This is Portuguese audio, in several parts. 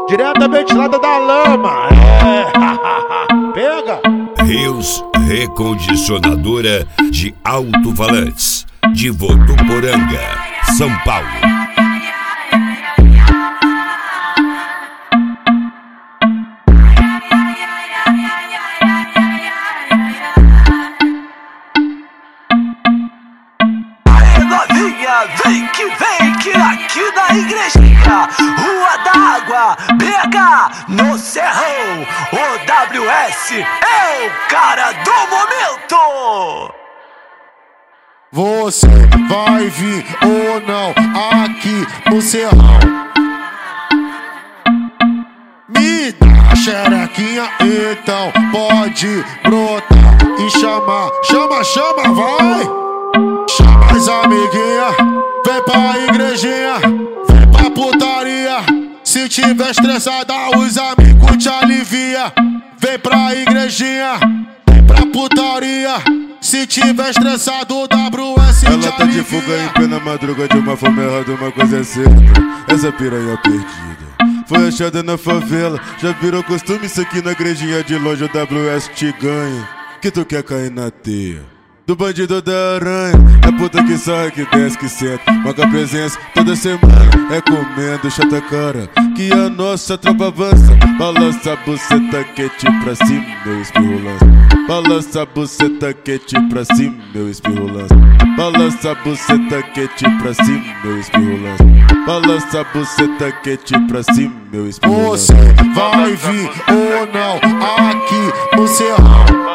Diretamente lá da lama. Pega. Rios Recondicionadora de Alto-Falantes, de Votuporanga, São Paulo. Vem que aqui na igrejinha, Rua d'Água, BH, no Serrão, OWS é o cara do momento. Você vai vir ou não aqui no Serrão? Me dá a xerequinha, então pode brotar e chamar. Chama, vai! Chama as amiguinhas, vem pra igrejinha, vem pra putaria. Se tiver estressada, os amigos te alivia. Vem pra igrejinha, vem pra putaria. Se tiver estressado, o WS te alivia. Ela tá de fuga em plena madruga, de uma forma errada, uma coisa é certa. Essa piranha perdida foi achada na favela. Já virou costume isso aqui na igrejinha, de longe o WS te ganha. Que tu quer cair na teia do bandido da aranha, é puta que sai, que desce, que senta, marca presença toda semana, é comendo chata cara, que a nossa tropa avança. Balança a buceta quente pra cima, meu espirro lança. Balança a buceta quente pra cima, meu espirro lança. Balança a buceta quente pra cima, meu espirro lança. Balança a buceta quente pra cima, meu espirro lança. Você vai vir ou não aqui no Serrão?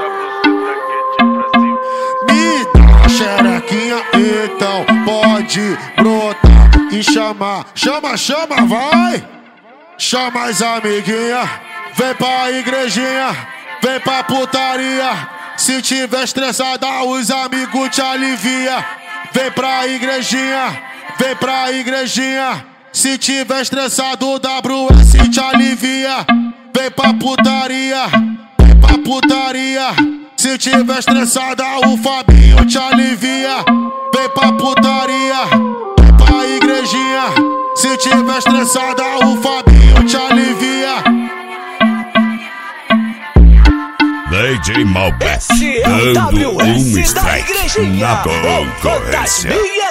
Xerequinha, então pode brotar e chamar. Chama, vai! Chama as amiguinhas, vem pra igrejinha, vem pra putaria. Se tiver estressada, os amigos te alivia. Vem pra igrejinha, vem pra igrejinha. Se tiver estressado, o WS te alivia. Vem pra putaria, vem pra putaria. Se tiver estressada, o Fabinho te alivia. Vem pra putaria, vem pra igrejinha. Se tiver estressada, o Fabinho te alivia. DJ Malbec, dando um strike na concorrência.